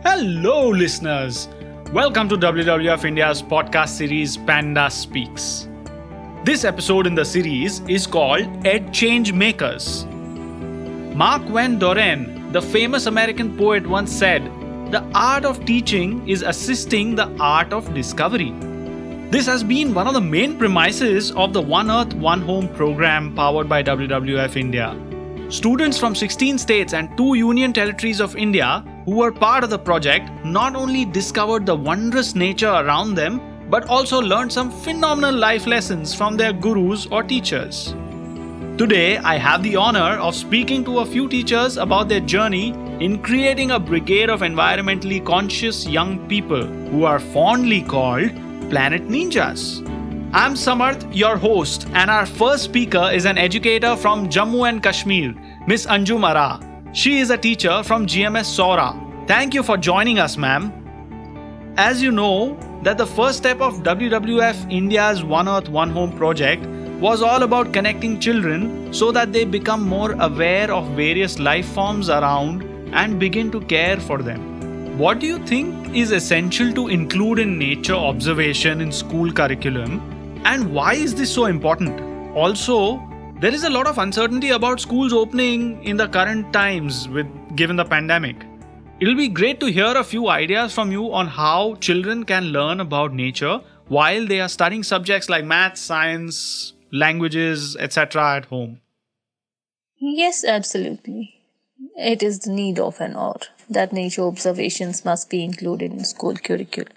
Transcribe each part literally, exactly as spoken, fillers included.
Hello, listeners. Welcome to W W F India's podcast series Panda Speaks. This episode in the series is called Ed Change Makers. Mark Van Doren, the famous American poet, once said, "The art of teaching is assisting the art of discovery." This has been one of the main premises of the One Earth, One Home program powered by W W F India. Students from sixteen states and two union territories of India who were part of the project not only discovered the wondrous nature around them, but also learned some phenomenal life lessons from their gurus or teachers. Today, I have the honor of speaking to a few teachers about their journey in creating a brigade of environmentally conscious young people who are fondly called Planet Ninjas. I'm Samarth, your host, and our first speaker is an educator from Jammu and Kashmir, Miss Anjum Ara. She is a teacher from G M S Saura. Thank you for joining us, ma'am. As you know, that the first step of W W F India's One Earth, One Home project was all about connecting children so that they become more aware of various life forms around and begin to care for them. What do you think is essential to include in nature observation in school curriculum, and why is this so important? Also, there is a lot of uncertainty about schools opening in the current times with given the pandemic. It'll be great to hear a few ideas from you on how children can learn about nature while they are studying subjects like math, science, languages, et cetera at home. Yes, absolutely. It is the need of an hour that nature observations must be included in school curriculum,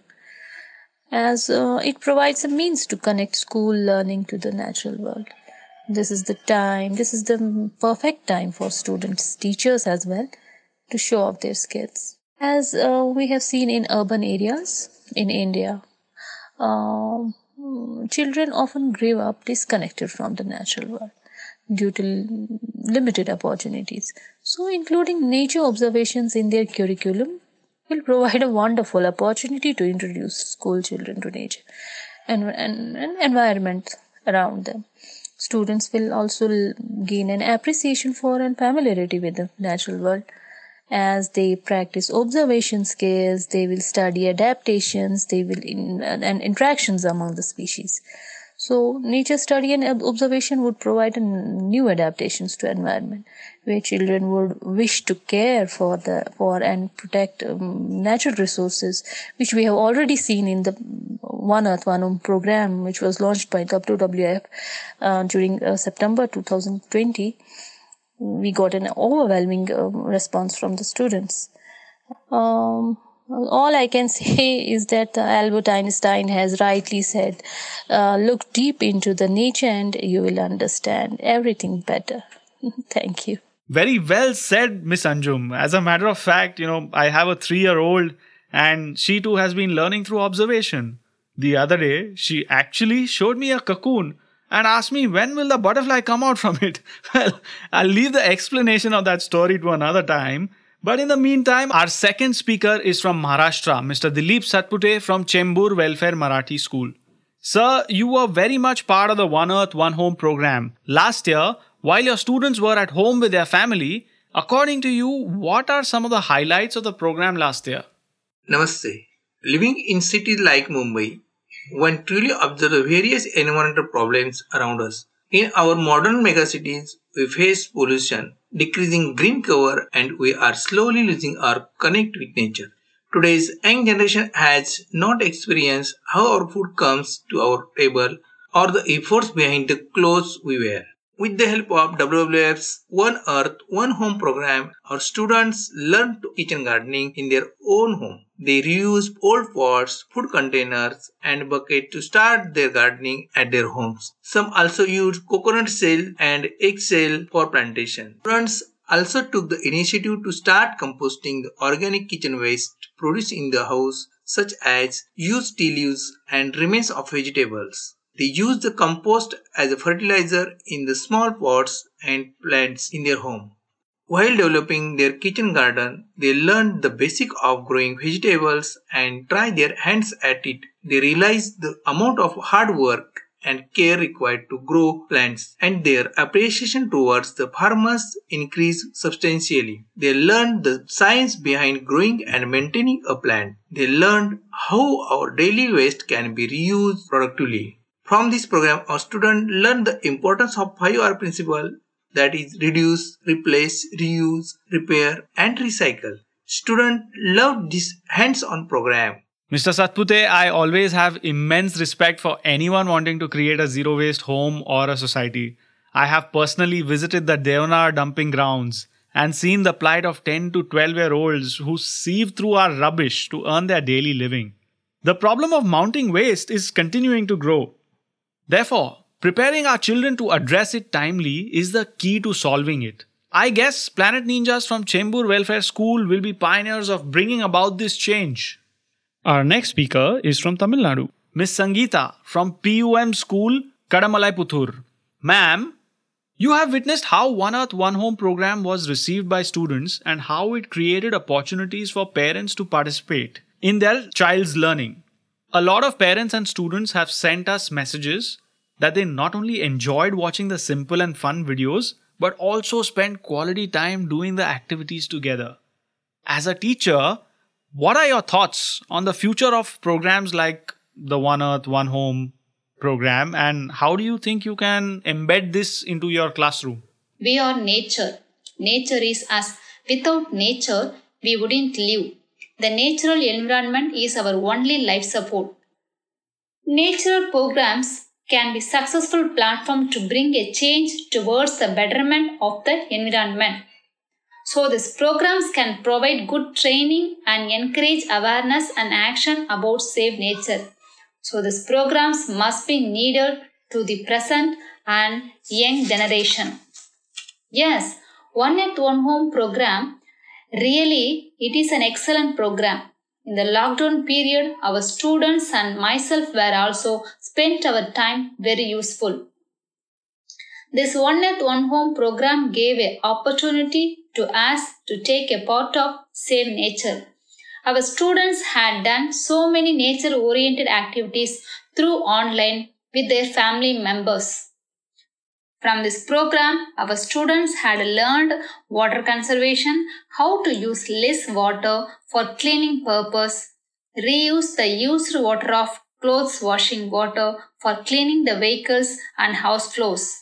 as uh, it provides a means to connect school learning to the natural world. This is the time, this is the perfect time for students, teachers as well, to show off their skills. As uh, we have seen in urban areas in India, um, children often grow up disconnected from the natural world due to limited opportunities. So, including nature observations in their curriculum will provide a wonderful opportunity to introduce school children to nature and, and, and environment around them. Students will also gain an appreciation for and familiarity with the natural world. As they practice observation skills, they will study adaptations, they will in, and interactions among the species. So, nature study and observation would provide a new adaptations to environment, where children would wish to care for the for and protect um, natural resources, which we have already seen in the One Earth, One Home program, which was launched by W W F uh, during uh, September twenty twenty. We got an overwhelming uh, response from the students. Um, all I can say is that uh, Albert Einstein has rightly said, uh, look deep into the nature and you will understand everything better. Thank you. Very well said, Miss Anjum. As a matter of fact, you know, I have a three-year-old and she too has been learning through observation. The other day, she actually showed me a cocoon and asked me when will the butterfly come out from it. Well, I'll leave the explanation of that story to another time. But in the meantime, our second speaker is from Maharashtra, Mister Dilip Satpute from Chembur Welfare Marathi School. Sir, you were very much part of the One Earth, One Home program. Last year, while your students were at home with their family, according to you, what are some of the highlights of the program last year? Namaste. Living in cities like Mumbai, one truly observes the various environmental problems around us. In our modern megacities, we face pollution, decreasing green cover, and we are slowly losing our connect with nature. Today's young generation has not experienced how our food comes to our table or the efforts behind the clothes we wear. With the help of W W F's One Earth, One Home program, our students learn to kitchen gardening in their own home. They reuse old pots, food containers, and buckets to start their gardening at their homes. Some also use coconut shell and egg shell for plantation. Students also took the initiative to start composting the organic kitchen waste produced in the house, such as used tea leaves and remains of vegetables. They use the compost as a fertilizer in the small pots and plants in their home. While developing their kitchen garden, they learned the basic of growing vegetables and try their hands at it. They realized the amount of hard work and care required to grow plants, and their appreciation towards the farmers increased substantially. They learned the science behind growing and maintaining a plant. They learned how our daily waste can be reused productively. From this program, our students learned the importance of five R principle, that is reduce, replace, reuse, repair and recycle. Students loved this hands-on program. Mister Satpute, I always have immense respect for anyone wanting to create a zero waste home or a society. I have personally visited the Deonar dumping grounds and seen the plight of ten to twelve year olds who sieve through our rubbish to earn their daily living. The problem of mounting waste is continuing to grow. Therefore, preparing our children to address it timely is the key to solving it. I guess Planet Ninjas from Chembur Welfare School will be pioneers of bringing about this change. Our next speaker is from Tamil Nadu, Miss Sangeeta from P U M School, Kadamalaiputtur. Ma'am, you have witnessed how One Earth, One Home program was received by students and how it created opportunities for parents to participate in their child's learning. A lot of parents and students have sent us messages that they not only enjoyed watching the simple and fun videos, but also spent quality time doing the activities together. As a teacher, what are your thoughts on the future of programs like the One Earth, One Home program, and how do you think you can embed this into your classroom? We are nature. Nature is us. Without nature, we wouldn't live. The natural environment is our only life support. Natural programs can be a successful platform to bring a change towards the betterment of the environment. So these programs can provide good training and encourage awareness and action about safe nature. So these programs must be needed to the present and young generation. Yes, One Earth, One Home program, really it is an excellent program. In the lockdown period, our students and myself were also spent our time very useful. This One Earth, One Home program gave an opportunity to us to take a part of Save Nature. Our students had done so many nature-oriented activities through online with their family members. From this program, our students had learned water conservation, how to use less water for cleaning purpose, reuse the used water of clothes washing water for cleaning the vehicles and house floors.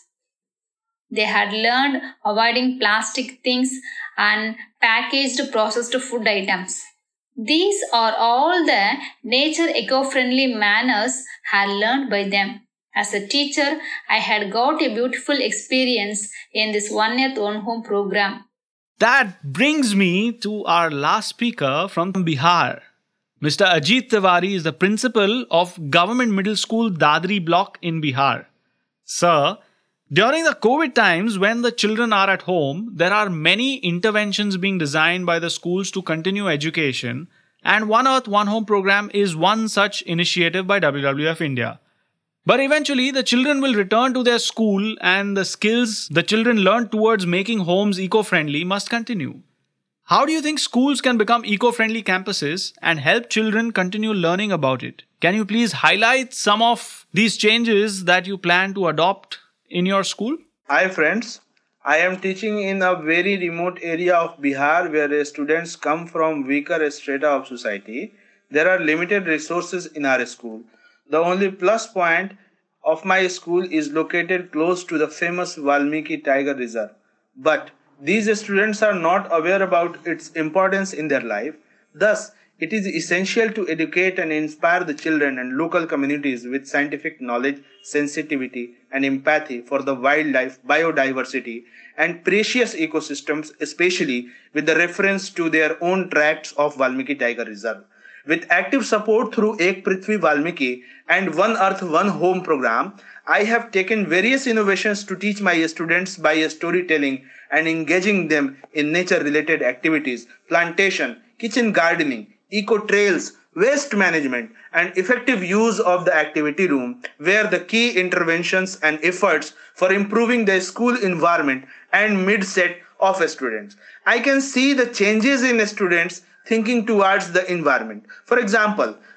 They had learned avoiding plastic things and packaged processed food items. These are all the nature eco-friendly manners had learned by them. As a teacher, I had got a beautiful experience in this One Earth, One Home program. That brings me to our last speaker from Bihar. Mister Ajit Tiwari is the principal of Government Middle School Dadri Block in Bihar. Sir, during the COVID times when the children are at home, there are many interventions being designed by the schools to continue education, and One Earth, One Home program is one such initiative by W W F India. But eventually, the children will return to their school and the skills the children learn towards making homes eco-friendly must continue. How do you think schools can become eco-friendly campuses and help children continue learning about it? Can you please highlight some of these changes that you plan to adopt in your school? Hi friends, I am teaching in a very remote area of Bihar where students come from weaker strata of society. There are limited resources in our school. The only plus point of my school is located close to the famous Valmiki Tiger Reserve. But these students are not aware about its importance in their life. Thus, it is essential to educate and inspire the children and local communities with scientific knowledge, sensitivity, and empathy for the wildlife, biodiversity, and precious ecosystems, especially with the reference to their own tracts of Valmiki Tiger Reserve. With active support through Ek Prithvi Valmiki and One Earth, One Home program, I have taken various innovations to teach my students by storytelling and engaging them in nature-related activities, plantation, kitchen gardening, eco-trails, waste management, and effective use of the activity room, where the key interventions and efforts for improving the school environment and mid-set of students. I can see the changes in students thinking towards the environment. For example,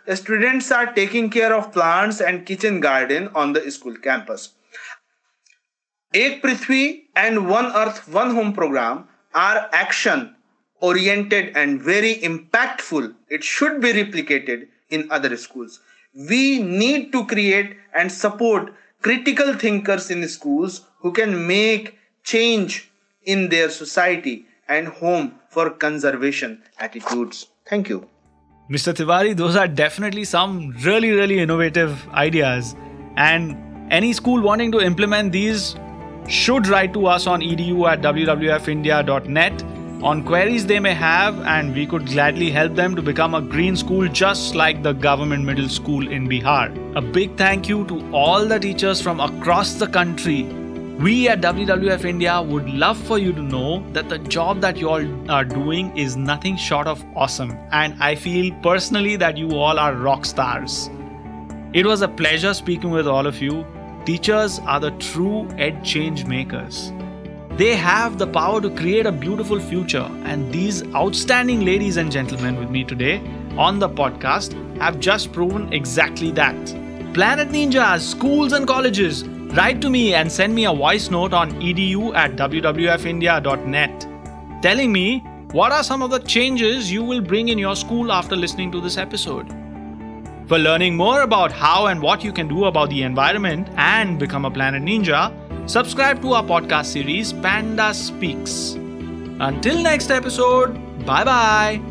students are taking care of plants and kitchen garden on the school campus. Ek Prithvi and One Earth, One Home program are action oriented and very impactful. It should be replicated in other schools. We need to create and support critical thinkers in schools who can make change in their society and home for conservation attitudes. Thank you. Mister Tiwari, those are definitely some really, really innovative ideas. And any school wanting to implement these should write to us on edu at w w f india dot net on queries they may have, and we could gladly help them to become a green school just like the government middle school in Bihar. A big thank you to all the teachers from across the country. We at W W F India would love for you to know that the job that you all are doing is nothing short of awesome, and I feel personally that you all are rock stars. It was a pleasure speaking with all of you. Teachers are the true ed change makers. They have the power to create a beautiful future, and these outstanding ladies and gentlemen with me today on the podcast have just proven exactly that. Planet Ninjas, schools and colleges, write to me and send me a voice note on edu at w w f india dot net telling me what are some of the changes you will bring in your school after listening to this episode. For learning more about how and what you can do about the environment and become a Planet Ninja, subscribe to our podcast series Panda Speaks. Until next episode, bye bye.